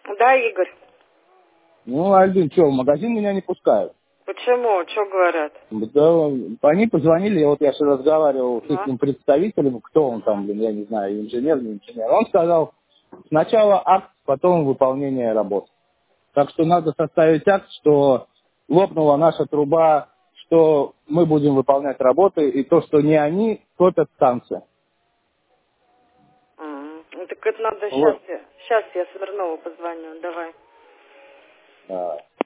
Да, Игорь. Ну, Альбин, что, в магазин меня не пускают. Почему? Что говорят? Да, они позвонили, вот я же разговаривал с А? их представителем, кто он там, блин, я не знаю, инженер, не инженер. Он сказал, сначала акт, потом выполнение работ. Так что надо составить акт, что лопнула наша труба, что мы будем выполнять работы, и то, что не они топят станцию. Ну, так это надо Вот. сейчас я Смирнову позвоню, давай.